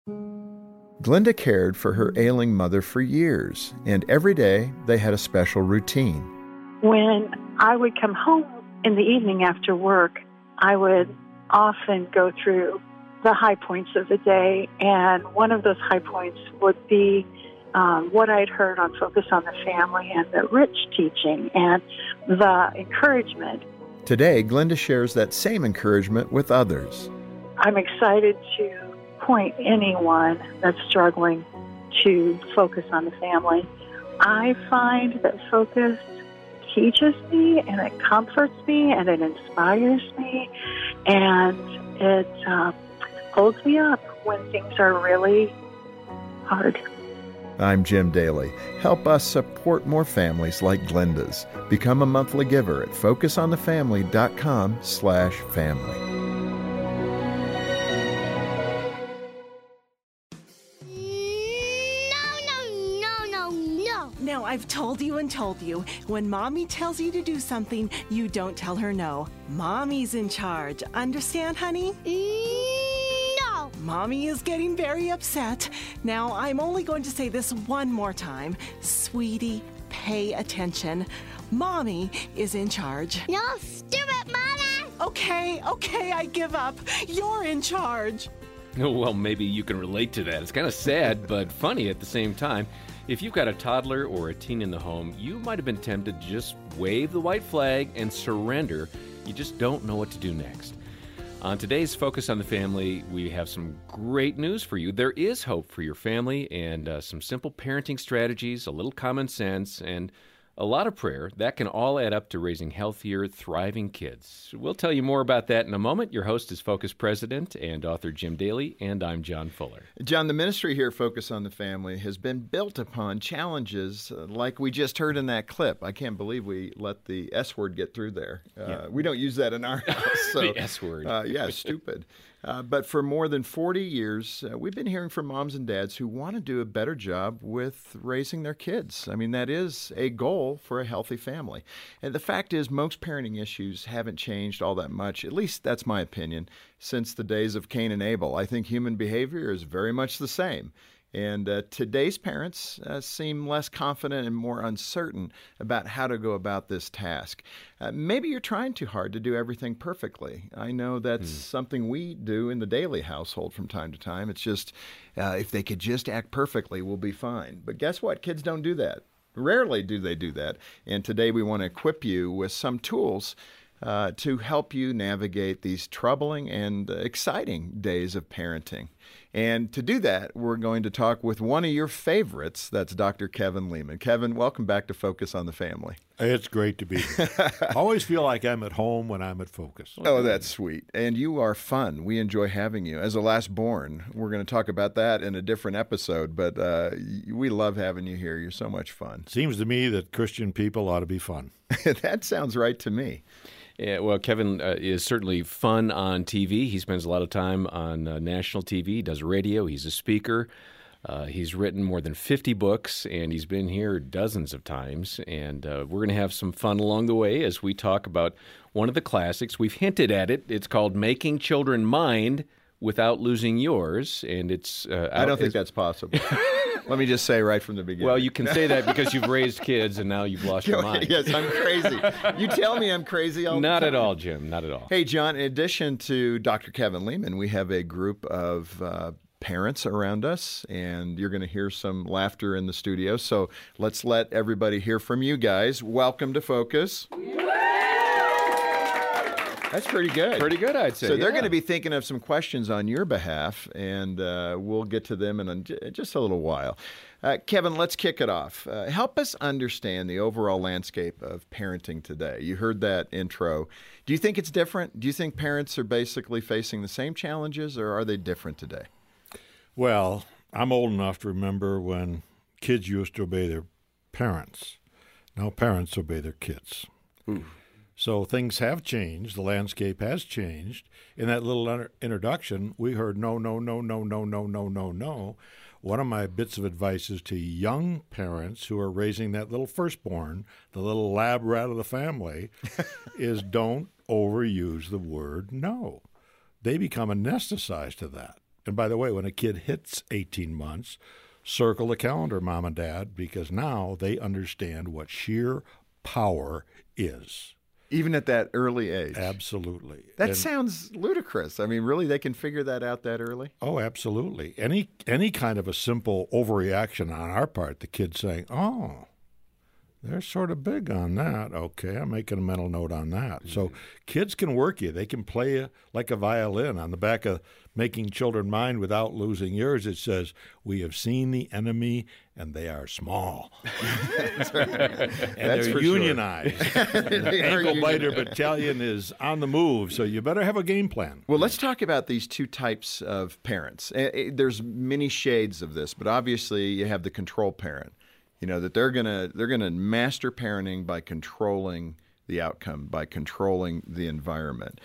Glenda cared for her ailing mother for years, and every day they had a special routine. When I would come home in the evening after work, I would often go through the high points of the day, and one of those high points would be what I'd heard on Focus on the Family and the Rich teaching and the encouragement. Today, Glenda shares that same encouragement with others. I'm excited to point anyone that's struggling to focus on the family. I find that Focus teaches me, and it comforts me, and it inspires me, and it holds me up when things are really hard. I'm Jim Daly. Help us support more families like Glenda's. Become a monthly giver at focusonthefamily.com/family. Now, I've told you and told you, when Mommy tells you to do something, you don't tell her no. Mommy's in charge. Understand, honey? No! Mommy is getting very upset. Now, I'm only going to say this one more time. Sweetie, pay attention. Mommy is in charge. No, stupid Mama! Okay, I give up. You're in charge. Well, maybe you can relate to that. It's kind of sad, but funny at the same time. If you've got a toddler or a teen in the home, you might have been tempted to just wave the white flag and surrender. You just don't know what to do next. On today's Focus on the Family, we have some great news for you. There is hope for your family and some simple parenting strategies, a little common sense, and a lot of prayer. That can all add up to raising healthier, thriving kids. We'll tell you more about that in a moment. Your host is Focus President and author Jim Daly, and I'm John Fuller. John, the ministry here, Focus on the Family, has been built upon challenges like we just heard in that clip. I can't believe we let the S word get through there. We don't use that in our house. So, the S word. Stupid. But for more than 40 years, we've been hearing from moms and dads who want to do a better job with raising their kids. I mean, that is a goal for a healthy family. And the fact is, most parenting issues haven't changed all that much, at least that's my opinion, since the days of Cain and Abel. I think human behavior is very much the same. And today's parents seem less confident and more uncertain about how to go about this task. Maybe you're trying too hard to do everything perfectly. I know that's something we do in the Daly household from time to time. It's just, if they could just act perfectly, we'll be fine. But guess what? Kids don't do that. Rarely do they do that. And today we want to equip you with some tools to help you navigate these troubling and exciting days of parenting. And to do that, we're going to talk with one of your favorites. That's Dr. Kevin Leman. Kevin, welcome back to Focus on the Family. It's great to be here. I always feel like I'm at home when I'm at Focus. Oh, that's sweet. And you are fun. We enjoy having you. As a last born, we're going to talk about that in a different episode, but we love having you here. You're so much fun. Seems to me that Christian people ought to be fun. That sounds right to me. Yeah, well, Kevin is certainly fun on TV. He spends a lot of time on national TV. He does radio. He's a speaker. He's written more than 50 books, and he's been here dozens of times. And we're going to have some fun along the way as we talk about one of the classics. We've hinted at it. It's called Making Children Mind Without Losing Yours, and it's... I don't think that's possible. Let me just say right from the beginning. Well, you can say that because you've raised kids and now you've lost your mind. Yes, I'm crazy. You tell me I'm crazy all the time. Not at all, Jim. Not at all. Hey, John, in addition to Dr. Kevin Leman, we have a group of parents around us, and you're going to hear some laughter in the studio. So let's let everybody hear from you guys. Welcome to Focus. That's pretty good. Pretty good, I'd say. So they're going to be thinking of some questions on your behalf, and we'll get to them in just a little while. Kevin, let's kick it off. Help us understand the overall landscape of parenting today. You heard that intro. Do you think it's different? Do you think parents are basically facing the same challenges, or are they different today? Well, I'm old enough to remember when kids used to obey their parents. Now parents obey their kids. Ooh. So things have changed. The landscape has changed. In that little introduction, we heard no, no, no, no, no, no, no, no, no. One of my bits of advice is to young parents who are raising that little firstborn, the little lab rat of the family, is don't overuse the word no. They become anesthetized to that. And by the way, when a kid hits 18 months, circle the calendar, Mom and Dad, because now they understand what sheer power is. Even at that early age. Absolutely. That sounds ludicrous. I mean, really, they can figure that out that early? Oh, absolutely. Any kind of a simple overreaction on our part, the kid saying, oh, they're sort of big on that. Okay, I'm making a mental note on that. So kids can work you. They can play like a violin. On the back of Making Children Mind Without Losing Yours, it says, we have seen the enemy, and they are small. That's right. And That's they're for unionized. Sure. The Ankle Biter Battalion is on the move, so you better have a game plan. Well, let's talk about these two types of parents. There's many shades of this, but obviously you have the control parent. You know, that they're gonna master parenting by controlling the outcome, by controlling the environment.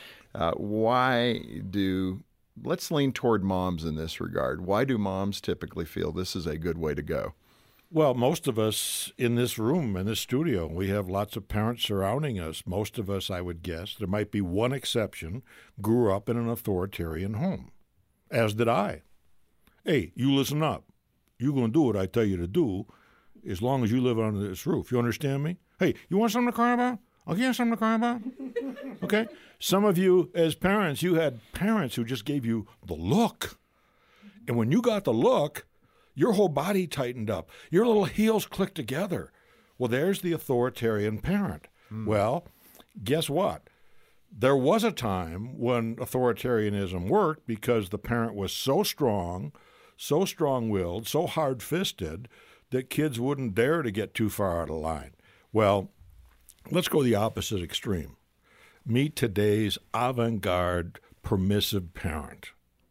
Let's lean toward moms in this regard. Why do moms typically feel this is a good way to go? Well, most of us in this room, in this studio, we have lots of parents surrounding us. Most of us, I would guess, there might be one exception, grew up in an authoritarian home, as did I. Hey, you listen up. You're going to do what I tell you to do as long as you live under this roof. You understand me? Hey, you want something to cry about? I'll give you something to cry about. Okay? Some of you, as parents, you had parents who just gave you the look. And when you got the look, your whole body tightened up. Your little heels clicked together. Well, there's the authoritarian parent. Well, guess what? There was a time when authoritarianism worked because the parent was so strong, so strong-willed, so hard-fisted that kids wouldn't dare to get too far out of line. Well, let's go the opposite extreme. Meet today's avant-garde, permissive parent.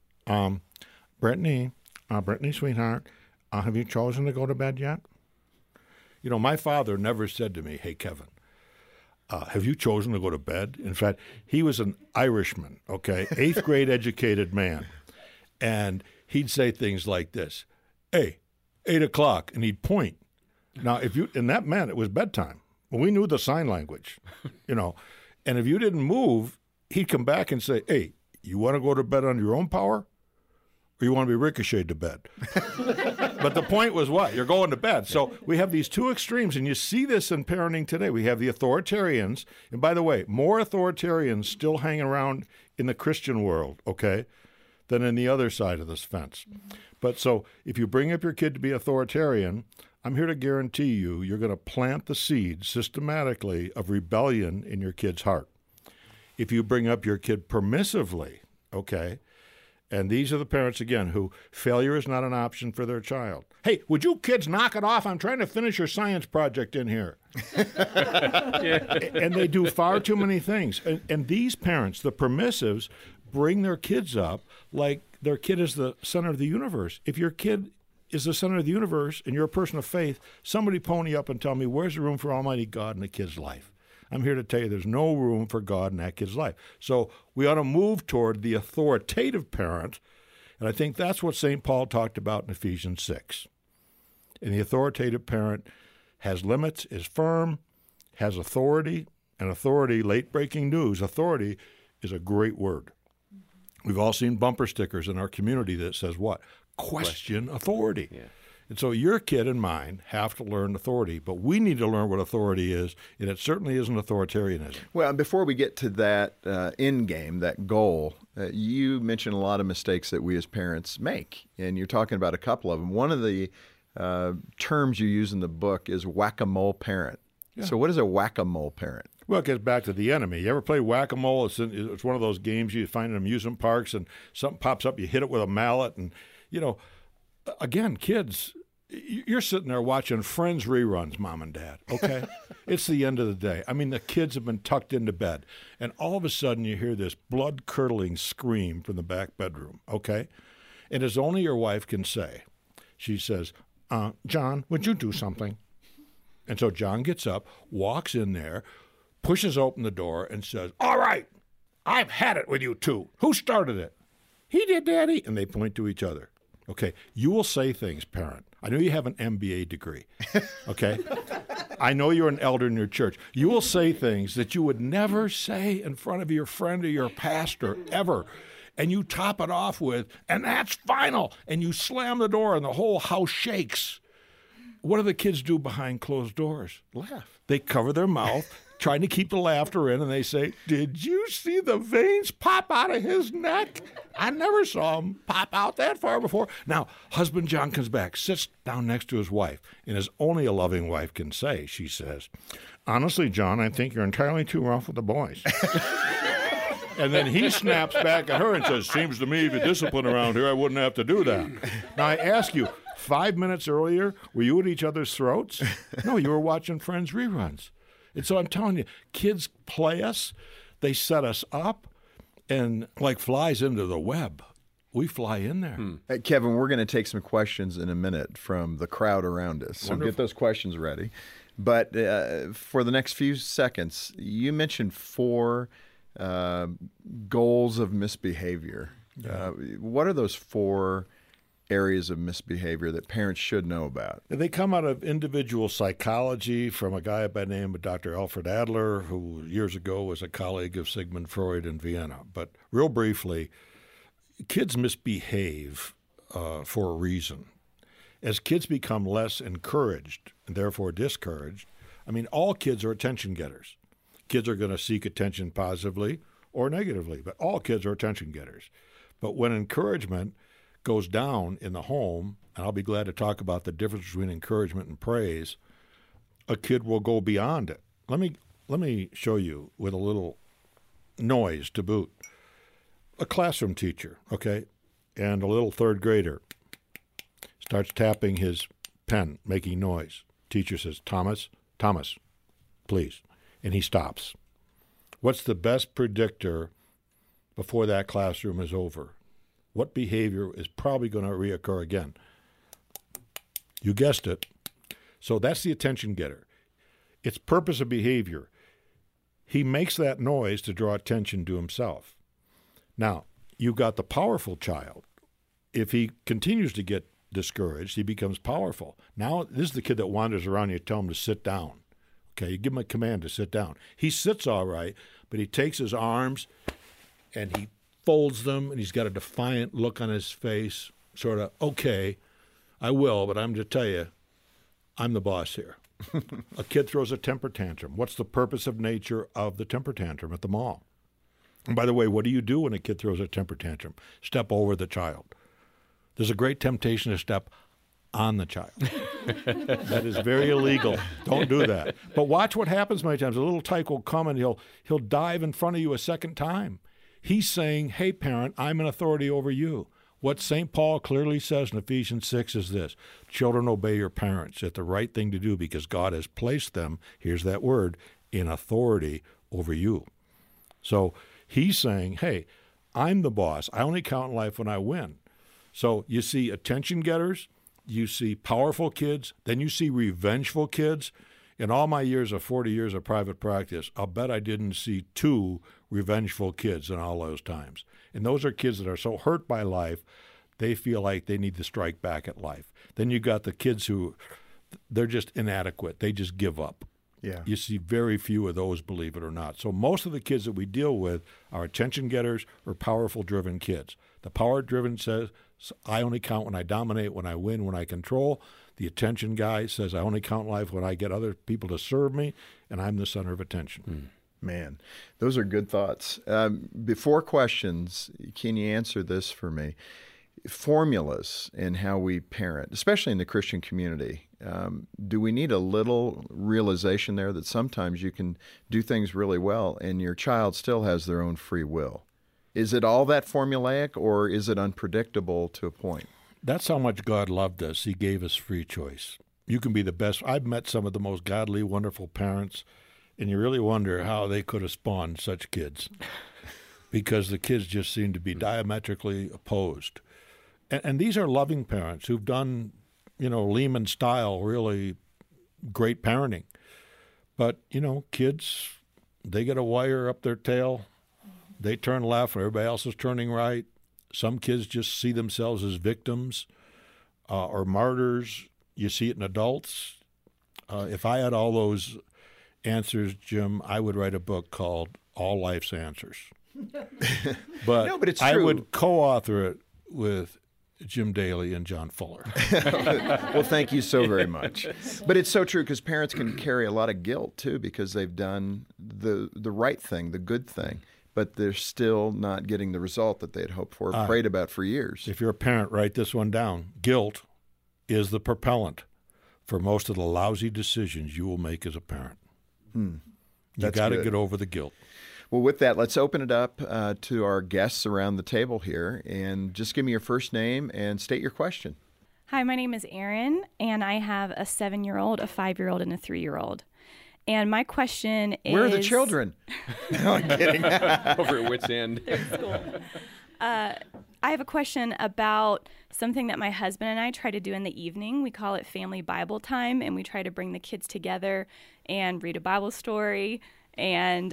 Brittany, sweetheart, have you chosen to go to bed yet? You know, my father never said to me, hey, Kevin, have you chosen to go to bed? In fact, he was an Irishman, okay, 8th grade educated man. And he'd say things like this, hey, 8 o'clock, and he'd point. Now, and that meant it was bedtime. Well, we knew the sign language, you know. And if you didn't move, he'd come back and say, hey, you want to go to bed on your own power? Or you want to be ricocheted to bed? But the point was what? You're going to bed. So we have these two extremes, and you see this in parenting today. We have the authoritarians, and by the way, more authoritarians still hanging around in the Christian world, okay, than in the other side of this fence. But so if you bring up your kid to be authoritarian, I'm here to guarantee you're going to plant the seed systematically of rebellion in your kid's heart. If you bring up your kid permissively, okay, and these are the parents, again, who failure is not an option for their child. Hey, would you kids knock it off? I'm trying to finish your science project in here. And they do far too many things. And these parents, the permissives, bring their kids up like their kid is the center of the universe. If your kid is the center of the universe and you're a person of faith, somebody pony up and tell me, where's the room for Almighty God in a kid's life? I'm here to tell you there's no room for God in that kid's life. So we ought to move toward the authoritative parent, and I think that's what St. Paul talked about in Ephesians 6. And the authoritative parent has limits, is firm, has authority, and authority, late breaking news, authority is a great word. We've all seen bumper stickers in our community that says what? Question authority. Yeah. And so your kid and mine have to learn authority, but we need to learn what authority is, and it certainly isn't authoritarianism. Well, before we get to that end game, that goal, you mentioned a lot of mistakes that we as parents make, and you're talking about a couple of them. One of the terms you use in the book is whack-a-mole parent. Yeah. So what is a whack-a-mole parent? Well, it gets back to the enemy. You ever play whack-a-mole? It's one of those games you find in amusement parks, and something pops up, you hit it with a mallet, and, you know, again, kids, you're sitting there watching Friends reruns, Mom and Dad, okay? It's the end of the day. I mean, the kids have been tucked into bed, and all of a sudden you hear this blood-curdling scream from the back bedroom, okay? And as only your wife can say, she says, John, would you do something? And so John gets up, walks in there, pushes open the door, and says, all right, I've had it with you two. Who started it? He did, Daddy. And they point to each other. Okay, you will say things, parent. I know you have an MBA degree, okay? I know you're an elder in your church. You will say things that you would never say in front of your friend or your pastor ever. and you top it off with, and that's final, and you slam the door and the whole house shakes. What do the kids do behind closed doors? Laugh. They cover their mouth, trying to keep the laughter in, and they say, "Did you see the veins pop out of his neck? I never saw him pop out that far before." Now, husband John comes back, sits down next to his wife, and as only a loving wife can say, she says, "Honestly, John, I think you're entirely too rough with the boys." And then he snaps back at her and says, "Seems to me if you discipline around here, I wouldn't have to do that." Now, I ask you, 5 minutes earlier, were you at each other's throats? No, you were watching Friends reruns. And so I'm telling you, kids play us, they set us up, and like flies into the web, we fly in there. Hey, Kevin, we're going to take some questions in a minute from the crowd around us. So Wonderful. get those questions ready. But for the next few seconds, you mentioned 4 goals of misbehavior. What are those 4 areas of misbehavior that parents should know about? They come out of individual psychology from a guy by the name of Dr. Alfred Adler, who years ago was a colleague of Sigmund Freud in Vienna. But real briefly, kids misbehave for a reason. As kids become less encouraged and therefore discouraged, I mean, all kids are attention getters. Kids are going to seek attention positively or negatively, but all kids are attention getters. But when encouragement goes down in the home, and I'll be glad to talk about the difference between encouragement and praise, a kid will go beyond it. Let me show you with a little noise to boot. A classroom teacher, okay, and a little 3rd grader starts tapping his pen, making noise. Teacher says, Thomas, please. And he stops. What's the best predictor before that classroom is over? What behavior is probably going to reoccur again? You guessed it. So that's the attention getter. Its purpose of behavior. He makes that noise to draw attention to himself. Now, you've got the powerful child. If he continues to get discouraged, he becomes powerful. Now, this is the kid that wanders around, you tell him to sit down. Okay, you give him a command to sit down. He sits all right, but he takes his arms and he folds them, and he's got a defiant look on his face, sort of, okay, I will, but I'm to tell you, I'm the boss here. A kid throws a temper tantrum. What's the purpose of nature of the temper tantrum at the mall? And by the way, what do you do when a kid throws a temper tantrum? Step over the child. There's a great temptation to step on the child. That is very illegal. Don't do that. But watch what happens many times. A little tyke will come and he'll dive in front of you a second time. He's saying, hey, parent, I'm an authority over you. What St. Paul clearly says in Ephesians 6 is this: children, obey your parents. It's the right thing to do because God has placed them, here's that word, in authority over you. So he's saying, hey, I'm the boss. I only count in life when I win. So you see attention getters, you see powerful kids, then you see revengeful kids. In all my years of 40 years of private practice, I'll bet I didn't see 2 revengeful kids in all those times. And those are kids that are so hurt by life, they feel like they need to strike back at life. Then you got the kids who, they're just inadequate. They just give up. Yeah. You see very few of those, believe it or not. So most of the kids that we deal with are attention getters or powerful driven kids. The power driven says, I only count when I dominate, when I win, when I control. The attention guy says, I only count life when I get other people to serve me, and I'm the center of attention. Man, those are good thoughts. Before questions, can you answer this for me? Formulas in how we parent, especially in the Christian community. Do we need a little realization there that sometimes you can do things really well and your child still has their own free will? Is it all that formulaic, or is it unpredictable to a point? That's how much God loved us. He gave us free choice. You can be the best. I've met some of the most godly, wonderful parents, and you really wonder how they could have spawned such kids because the kids just seem to be diametrically opposed. And these are loving parents who've done, Lehman style, really great parenting. But, kids, they get a wire up their tail. They turn left when everybody else is turning right. Some kids just see themselves as victims or martyrs. You see it in adults. If I had all those answers, Jim, I would write a book called All Life's Answers. But, No, but it's I true. would co-author it with Jim Daly and John Fuller. Well, thank you so very much. But it's so true because parents can carry a lot of guilt too because they've done the right thing, the good thing, but they're still not getting the result that they had hoped for, prayed about for years. If you're a parent, write this one down. Guilt is the propellant for most of the lousy decisions you will make as a parent. You That's got to good. get over the guilt. Well, with that, let's open it up to our guests around the table here, and just give me your first name and state your question. Hi, my name is Erin, and I have a 7-year-old, a 5-year-old, and a 3-year-old. And my question is... Where are the children? No, I'm kidding. Over at Wits End. School. I have a question about something that my husband and I try to do in the evening. We call it family Bible time, and we try to bring the kids together and read a Bible story. And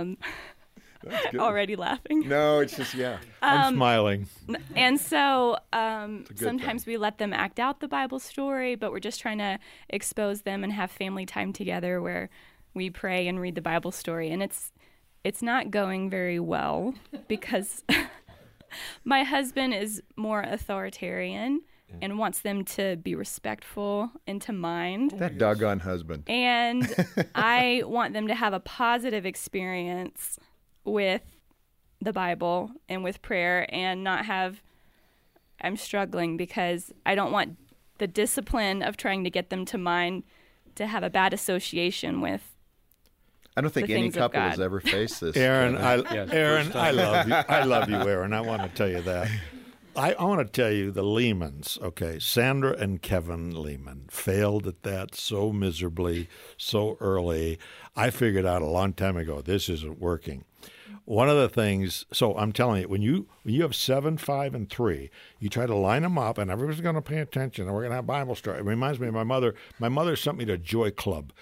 already laughing. No, it's just, yeah. I'm smiling. And so sometimes we let them act out the Bible story, but we're just trying to expose them and have family time together where we pray and read the Bible story. And it's not going very well because my husband is more authoritarian and wants them to be respectful and to mind. That doggone husband. And I want them to have a positive experience with the Bible and with prayer and not have, I'm struggling because I don't want the discipline of trying to get them to mind to have a bad association with. I don't think the any things of couple has God. ever faced this. Aaron, Yes, I love you. I love you, Aaron. I want to tell you that. I want to tell you the Lehmans, okay, Sandra and Kevin Lehman failed at that so miserably, so early. I figured out a long time ago, this isn't working. One of the things, so I'm telling you, when you have 7, 5, and 3, you try to line them up, and everybody's going to pay attention, and we're going to have Bible story. It reminds me of my mother. My mother sent me to Joy Club.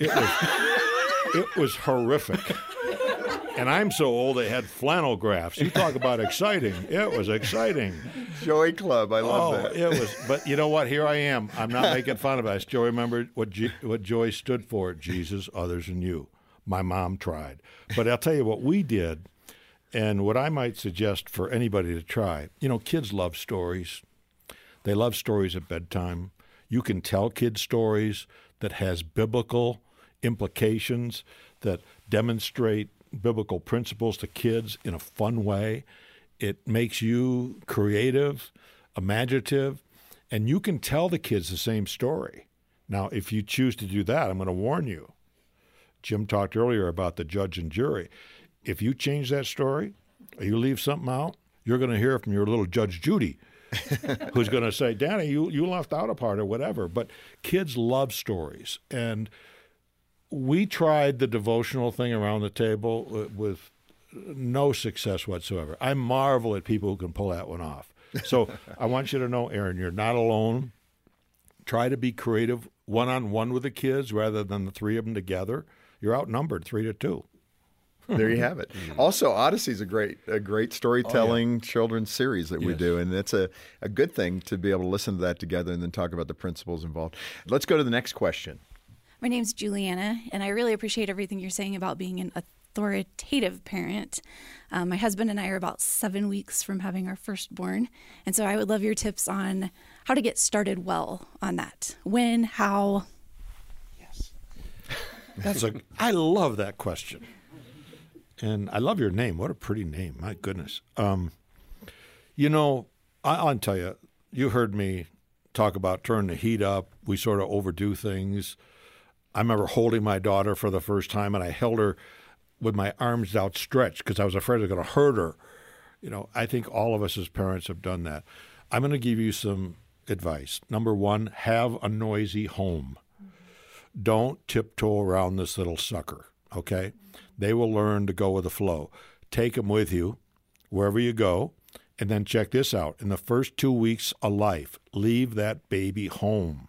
It was horrific. And I'm so old, they had flannel graphs. You talk about exciting. It was exciting. Joy Club, I love that. It was. But you know what? Here I am. I'm not making fun of it. I still remember what Joy stood for: Jesus, others, and you. My mom tried. But I'll tell you what we did, and what I might suggest for anybody to try. You know, kids love stories. They love stories at bedtime. You can tell kids stories that has biblical implications, that demonstrate biblical principles to kids in a fun way. It makes you creative, imaginative, and you can tell the kids the same story. Now, if you choose to do that, I'm going to warn you. Jim talked earlier about the judge and jury. If you change that story or you leave something out, you're going to hear from your little Judge Judy, who's going to say, Danny, you left out a part or whatever. But kids love stories. And we tried the devotional thing around the table with no success whatsoever. I marvel at people who can pull that one off. So I want you to know, Aaron, you're not alone. Try to be creative one-on-one with the kids rather than the three of them together. You're outnumbered 3-2. There you have it. Also, Odyssey's a great storytelling children's series that we do, and it's a good thing to be able to listen to that together and then talk about the principles involved. Let's go to the next question. My name's Juliana, and I really appreciate everything you're saying about being an authoritative parent. My husband and I are about 7 weeks from having our firstborn, and so I would love your tips on how to get started well on that. When, how? Yes. I love that question. And I love your name. What a pretty name. My goodness. You know, I'll tell you, you heard me talk about turn the heat up. We sort of overdo things. I remember holding my daughter for the first time, and I held her with my arms outstretched because I was afraid I was going to hurt her. You know, I think all of us as parents have done that. I'm going to give you some advice. Number one, have a noisy home. Don't tiptoe around this little sucker, okay? They will learn to go with the flow. Take them with you wherever you go, and then check this out. In the first 2 weeks of life, leave that baby home.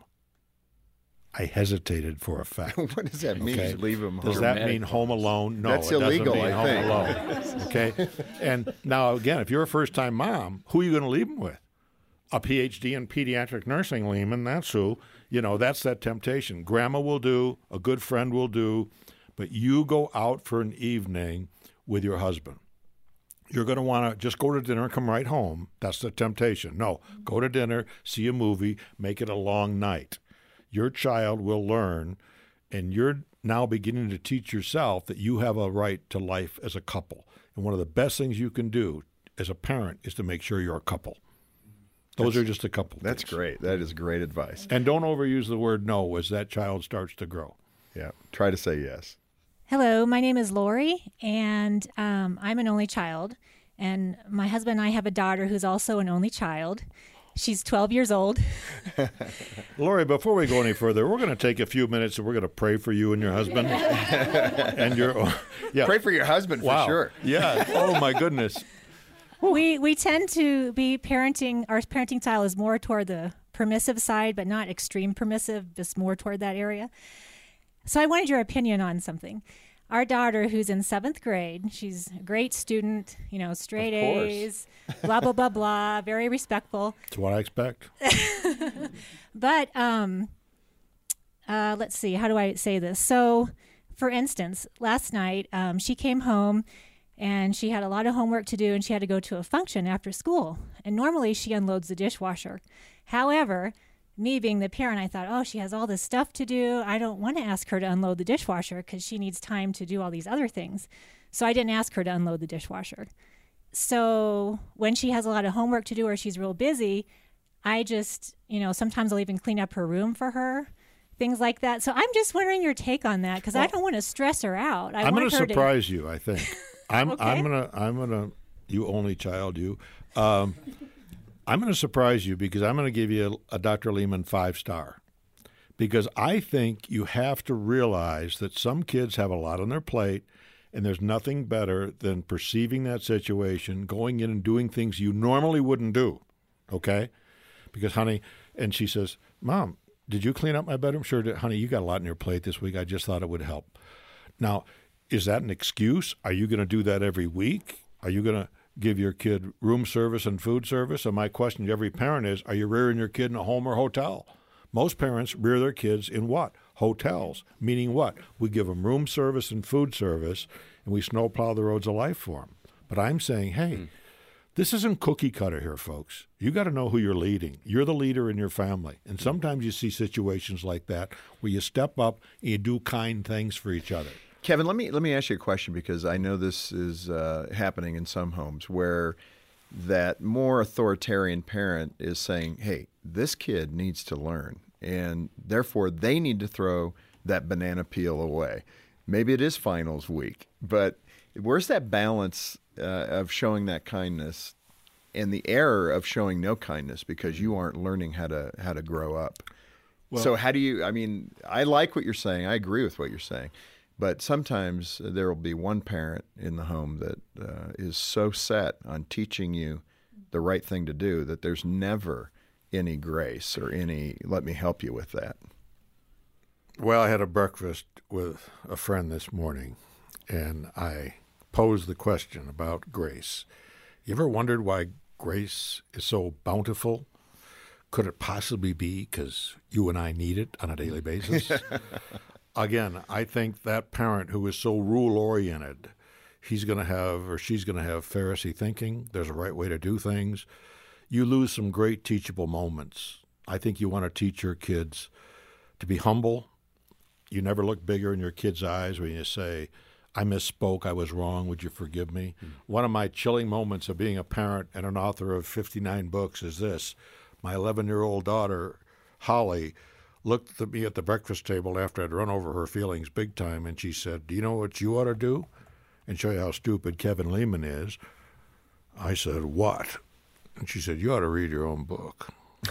I hesitated for a fact. What does that mean? Okay. Leave them home. Does that mean home alone? No, That's it doesn't illegal, mean I home think. alone. Okay? And now, again, if you're a first-time mom, who are you going to leave them with? A PhD in pediatric nursing, Lehman, that's who. You know, that's that temptation. Grandma will do, a good friend will do, but you go out for an evening with your husband. You're going to want to just go to dinner and come right home. That's the temptation. No, go to dinner, see a movie, make it a long night. Your child will learn, and you're now beginning to teach yourself that you have a right to life as a couple. And one of the best things you can do as a parent is to make sure you're a couple. Those are just a couple That's things. great. That is great advice. And don't overuse the word no as that child starts to grow. Yeah. Try to say yes. Hello, my name is Lori, and I'm an only child. And my husband and I have a daughter who's also an only child. She's 12 years old. Lori, before we go any further, we're going to take a few minutes and we're going to pray for you and your husband. And Pray for your husband for sure. Yeah. Oh, my goodness. We tend to be parenting. Our parenting style is more toward the permissive side, but not extreme permissive, just more toward that area. So I wanted your opinion on something. Our daughter, who's in 7th grade, she's a great student, straight A's, blah, blah, blah, blah, very respectful. That's what I expect. But let's see, how do I say this? So, for instance, last night she came home and she had a lot of homework to do and she had to go to a function after school. And normally she unloads the dishwasher. However, me being the parent, I thought, oh, she has all this stuff to do. I don't want to ask her to unload the dishwasher because she needs time to do all these other things. So I didn't ask her to unload the dishwasher. So when she has a lot of homework to do or she's real busy, I just, sometimes I'll even clean up her room for her, things like that. So I'm just wondering your take on that because I don't want to stress her out. I'm going to surprise you, I think. I'm Okay. going to, you only child, you. I'm going to surprise you because I'm going to give you a Dr. Lehman 5-star. Because I think you have to realize that some kids have a lot on their plate, and there's nothing better than perceiving that situation, going in and doing things you normally wouldn't do, okay? Because, honey, and she says, Mom, did you clean up my bedroom? Sure, honey, you got a lot on your plate this week. I just thought it would help. Now, is that an excuse? Are you going to do that every week? Are you going to give your kid room service and food service? And my question to every parent is, are you rearing your kid in a home or hotel? Most parents rear their kids in what? Hotels. Meaning what? We give them room service and food service, and we snowplow the roads of life for them. But I'm saying, hey, this isn't cookie cutter here, folks. You got to know who you're leading. You're the leader in your family. And sometimes you see situations like that where you step up and you do kind things for each other. Kevin, let me ask you a question because I know this is happening in some homes where that more authoritarian parent is saying, hey, this kid needs to learn, and therefore they need to throw that banana peel away. Maybe it is finals week, but where's that balance of showing that kindness and the error of showing no kindness because you aren't learning how to grow up? Well, so how do you, I like what you're saying. I agree with what you're saying. But sometimes there will be one parent in the home that is so set on teaching you the right thing to do that there's never any grace or any, let me help you with that. Well, I had a breakfast with a friend this morning, and I posed the question about grace. You ever wondered why grace is so bountiful? Could it possibly be because you and I need it on a daily basis? Again, I think that parent who is so rule-oriented, he's going to have or she's going to have Pharisee thinking. There's a right way to do things. You lose some great teachable moments. I think you want to teach your kids to be humble. You never look bigger in your kids' eyes when you say, I misspoke, I was wrong, would you forgive me? One of my chilling moments of being a parent and an author of 59 books is this. My 11-year-old daughter, Holly, looked at me at the breakfast table after I'd run over her feelings big time, and she said, do you know what you ought to do? And show you how stupid Kevin Lehman is. I said, what? And she said, you ought to read your own book.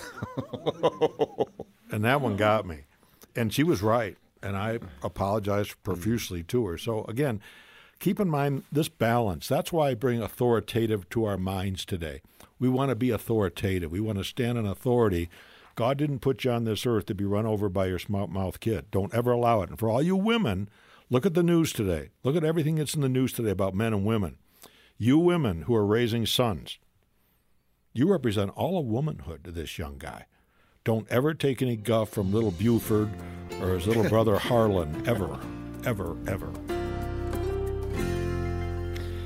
And that one got me. And she was right, and I apologized profusely to her. So, again, keep in mind this balance. That's why I bring authoritative to our minds today. We want to be authoritative. We want to stand in authority. God didn't put you on this earth to be run over by your smart-mouthed kid. Don't ever allow it. And for all you women, look at the news today. Look at everything that's in the news today about men and women. You women who are raising sons, you represent all of womanhood to this young guy. Don't ever take any guff from little Buford or his little brother Harlan, ever, ever, ever.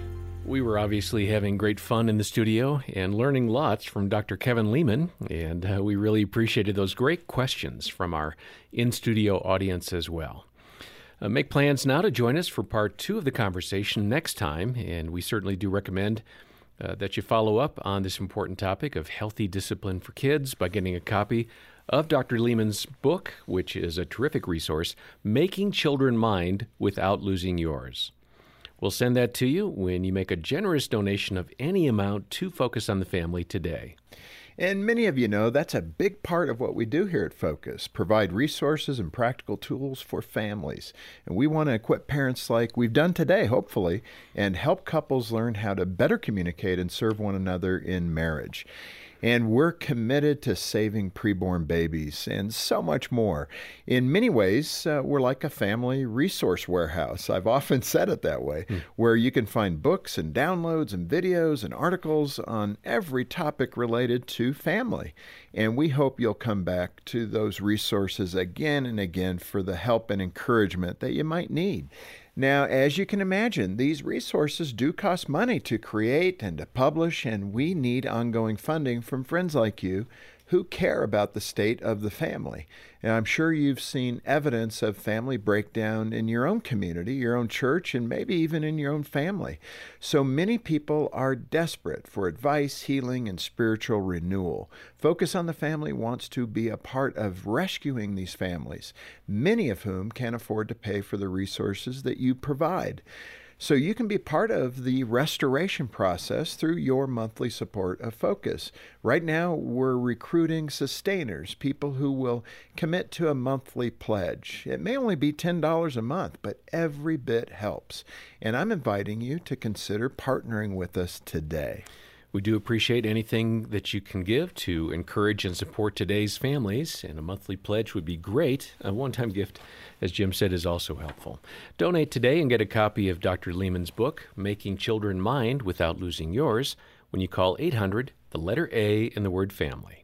We were obviously having great fun in the studio and learning lots from Dr. Kevin Leman, and we really appreciated those great questions from our in-studio audience as well. Make plans now to join us for part 2 of the conversation next time, and we certainly do recommend that you follow up on this important topic of healthy discipline for kids by getting a copy of Dr. Leman's book, which is a terrific resource, Making Children Mind Without Losing Yours. We'll send that to you when you make a generous donation of any amount to Focus on the Family today. And many of you know that's a big part of what we do here at Focus, provide resources and practical tools for families. And we want to equip parents like we've done today, hopefully, and help couples learn how to better communicate and serve one another in marriage. And we're committed to saving preborn babies and so much more. In many ways, we're like a family resource warehouse. I've often said it that way, where you can find books and downloads and videos and articles on every topic related to family. And we hope you'll come back to those resources again and again for the help and encouragement that you might need. Now, as you can imagine, these resources do cost money to create and to publish, and we need ongoing funding from friends like you who care about the state of the family. And I'm sure you've seen evidence of family breakdown in your own community, your own church, and maybe even in your own family. So many people are desperate for advice, healing, and spiritual renewal. Focus on the Family wants to be a part of rescuing these families, many of whom can't afford to pay for the resources that you provide. So you can be part of the restoration process through your monthly support of Focus. Right now, we're recruiting sustainers, people who will commit to a monthly pledge. It may only be $10 a month, but every bit helps. And I'm inviting you to consider partnering with us today. We do appreciate anything that you can give to encourage and support today's families, and a monthly pledge would be great. A one-time gift, as Jim said, is also helpful. Donate today and get a copy of Dr. Leman's book, Making Children Mind Without Losing Yours, when you call 800, the letter A in the word family,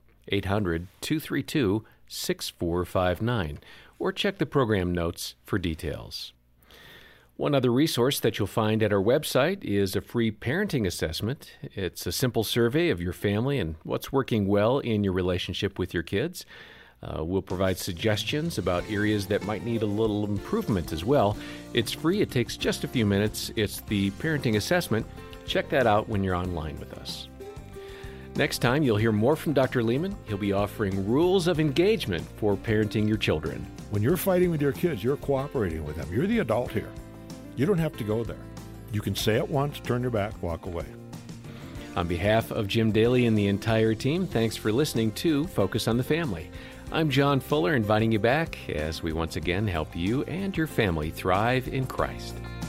800-232-6459, or check the program notes for details. One other resource that you'll find at our website is a free parenting assessment. It's a simple survey of your family and what's working well in your relationship with your kids. We'll provide suggestions about areas that might need a little improvement as well. It's free. It takes just a few minutes. It's the parenting assessment. Check that out when you're online with us. Next time, you'll hear more from Dr. Leman. He'll be offering rules of engagement for parenting your children. When you're fighting with your kids, you're cooperating with them. You're the adult here. You don't have to go there. You can say it once, turn your back, walk away. On behalf of Jim Daly and the entire team, thanks for listening to Focus on the Family. I'm John Fuller, inviting you back as we once again help you and your family thrive in Christ.